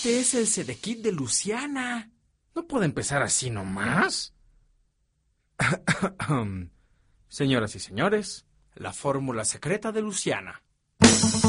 Este es el Sedekit de Luciana. ¿No puede empezar así nomás? Señoras y señores, la fórmula secreta de Luciana.